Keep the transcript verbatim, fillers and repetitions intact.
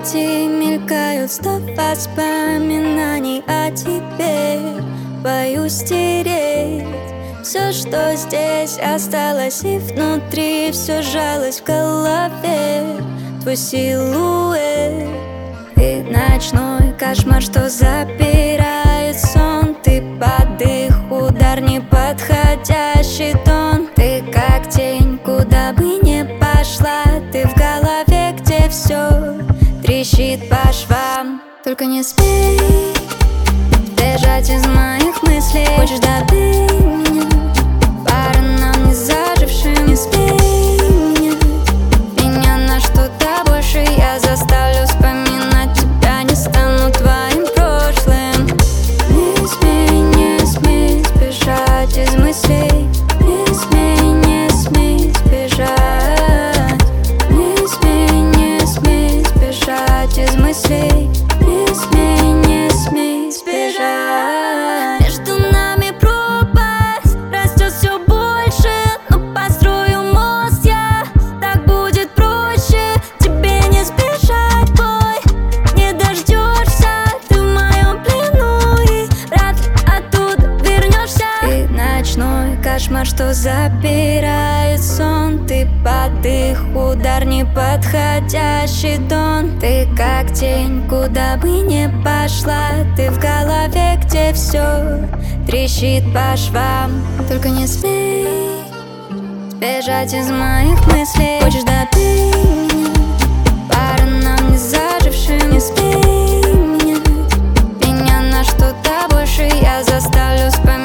памяти мелькают сто воспоминаний о тебе. Боюсь стереть все, что здесь осталось, и внутри все сжалось в голове. Твой силуэт и ночной кошмар, что запирает сон. Ты под их удар, неподходящий тон. Ты как тень, куда бы ни пошла. Ты в голове, где все трещит по швам. Только не смей бежать из моих мыслей. Хочешь добыть меня по ранам не зажившим. Не смей менять меня на что-то больше. Я заставлю вспоминать тебя, не стану твоим прошлым. Не смей, не смей сбежать из мыслей. Не смей, не смей сбежать. Не смей, не смей сбежать из мыслей. Не смей, не смей сбежать. Между нами пропасть растет все больше, но построю мост я, так будет проще. Тебе не сбежать, бой, не дождешься. Ты в моем плену и вряд ли оттуда вернешься. Ты ночной кошмар, что запирает сон. Ты под их удар, неподходящий тон. Ты как тень, куда бы ни пошла. Ты в голове, где все трещит по швам. Только не смей сбежать из моих мыслей. Хочешь добить меня по ранам не зажившим. Не смей менять меня на что-то больше. Я заставлю вспоминать